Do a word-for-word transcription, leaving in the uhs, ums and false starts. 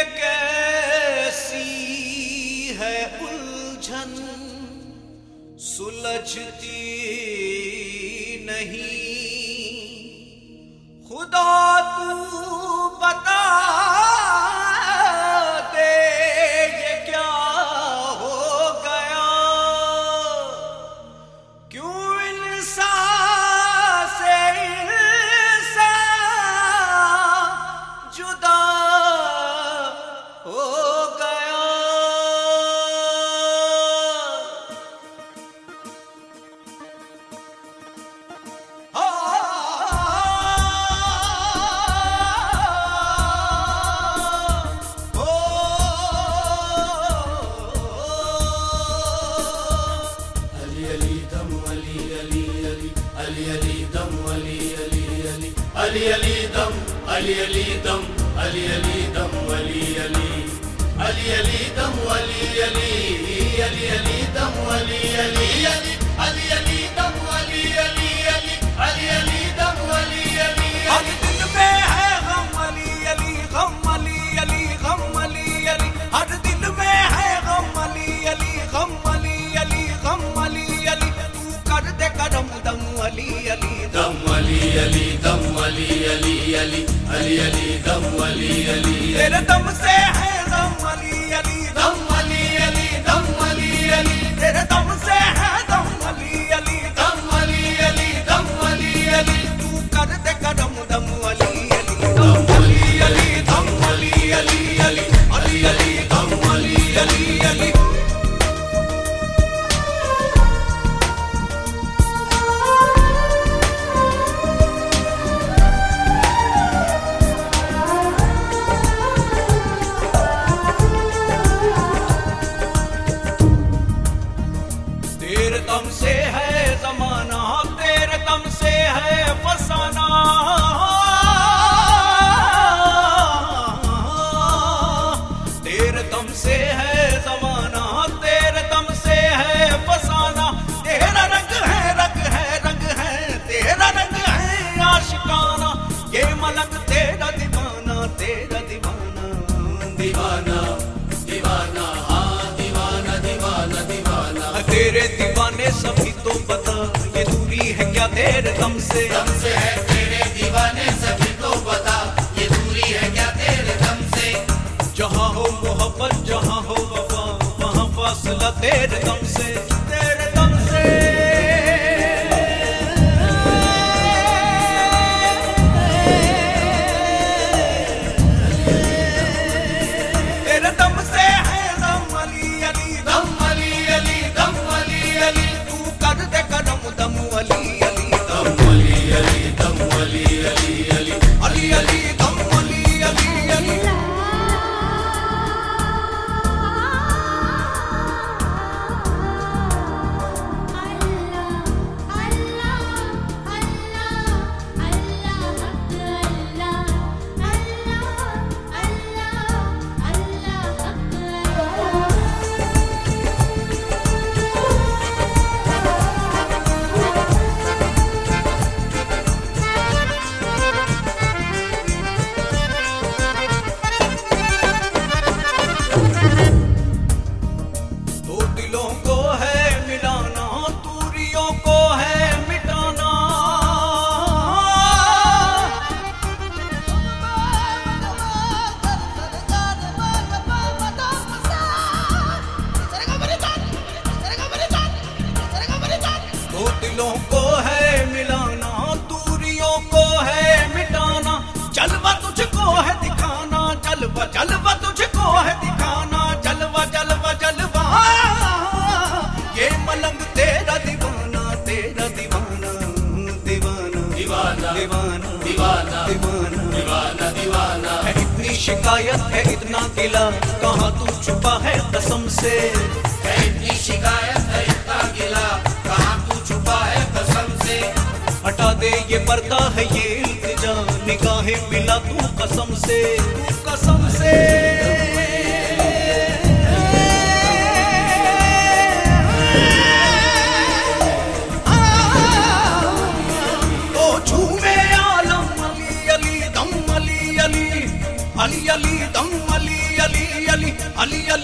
कैसी है उलझन सुलझती नहीं, खुदा तू बता दे ये क्या हो गया, क्यों इंसान से इंसान जुदा हो गया। Ali Ali dam Ali Ali Ali Ali Ali dam Ali Ali dam Ali Ali dam Ali Ali Ali Ali dam Ali Ali Ali Ali dam Ali Ali Ali Ali Ali dam Ali Ali Ali Ali Ali dam Ali Ali हर दिल में है गम अली अली गम अली अली गम अली अली, हर दिल में है गम अली अली गम अली अली गम अली अली, तू कर दे करम दम Ali Ali dam Ali Ali dam Ali Ali Ali Ali Ali dam Ali Ali तेरे दम से है दम Ali Ali dam Ali Ali dam Ali Ali तेरे दम से है दम Ali Ali dam Ali Ali dam Ali Ali तू कर दे करम दम अली अली दम अली अली दम अली अली अली अली अली दम अली अली अली। तेरे दम से है जमाना, तेरे दम से है फसाना, तेरे दम से है जमाना, तेरे दम से है फसाना, तेरा रंग है रंग है रंग है तेरा रंग है आशिकाना, ये मलंग तेरा दीवाना तेरा दीवाना दीवाना दीवाना हाँ दीवाना दीवाना दीवाना तेरे दीवाने सभी तो बता ये दूरी है क्या तेरे दम से, दम से है तेरे दीवाने सभी को बता ये दूरी है क्या तेरे दम से, जहाँ हो मोहब्बत जहाँ हो वफा वहाँ फासला तेरे दम से तेरे दम से। तेरे दम से है दम अली अली दम Ali Ali dam Ali Ali तू कर दे करम दम Ali Ali dam Ali Ali dam Ali Ali Ali Ali Ali दम अली अली अली। दो दिलों को है मिलाना, दूरियों को है मिटाना, दो दिलों को है मिलाना, दूरियों को है मिटाना, जलवा तुझको है दिखाना, जलवा जलवा तुझको है दिखाना, जलवा जलवा जलवा ये मलंग तेरा दीवाना तेरा दीवाना दीवाना दीवाना दीवाना दीवाना दीवाना दीवाना दीवाना है इतनी शिकायत है इतना गिला, कहाँ तू छुपा है कसम से, है इतनी शिकायत है इतना गिला कहाँ तू छुपा है कसम से, हटा दे ये पर्दा है ये इल्तिजा, निगाहें मिला तू कसम से तू कसम से। ओ झूमे आलम अली अली दम अली अली अली अली दम अली अली अली अली अली